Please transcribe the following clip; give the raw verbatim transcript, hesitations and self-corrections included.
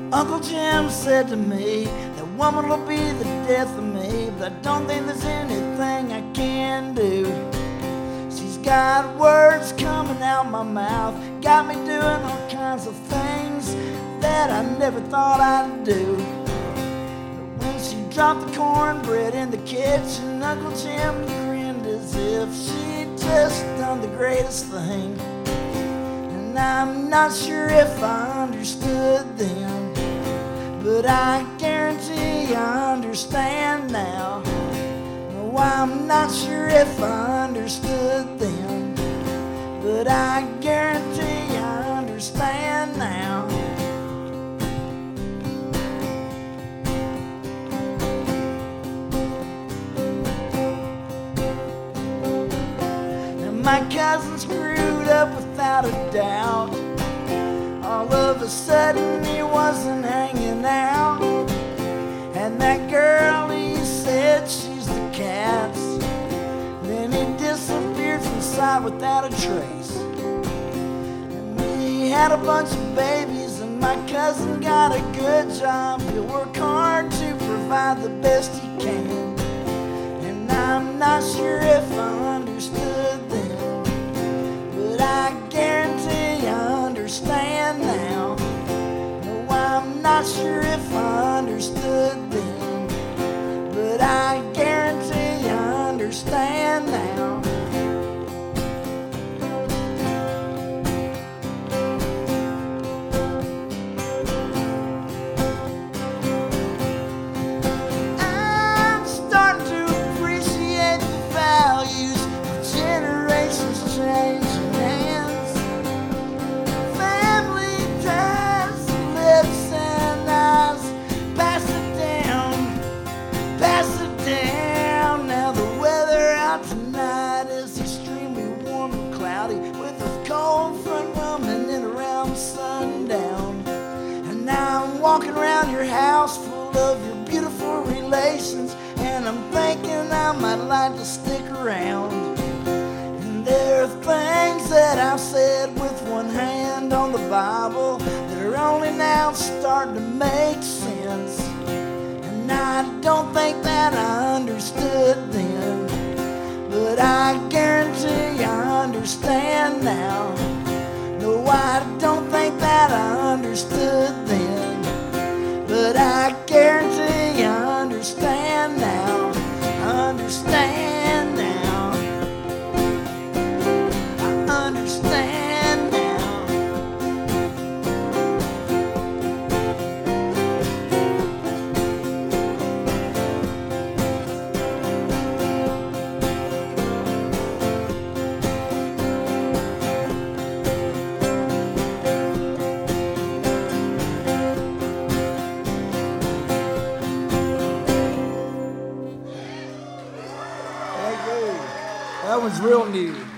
Uncle Jim said to me, that woman will be the death of me, but I don't think there's anything I can do. She's got words coming out my mouth, got me doing all kinds of things that I never thought I'd do. But when she dropped the cornbread in the kitchen, Uncle Jim grinned as if she'd just done the greatest thing. And I'm not sure if I understood then, but I guarantee I understand now. No, I'm not sure if I understood then, but I guarantee I understand now. And my cousin screwed up without a doubt. All of a sudden he wasn't hanging out, and that girl he said she's the cat's. Then he disappeared from sight without a trace. And we had a bunch of babies, and my cousin got a good job. He'll work hard to provide the best he can. And I'm not sure if I understood then, but I guarantee I understand now. No, I'm not sure if I understood then, but I guarantee I understand now. I'm starting to appreciate the values of generations changing hands. Tonight is extremely warm and cloudy, with a cold front coming in around sundown. And now I'm walking around your house full of your beautiful relations, and I'm thinking I might like to stick around. And there are things that I've said with one hand on the Bible that are only now starting to make sense. And I don't think that I understood then, but I guarantee I understand now. No, I don't think that I understood then, but I guarantee I understand now. I understand now. I understand now. That one's real new.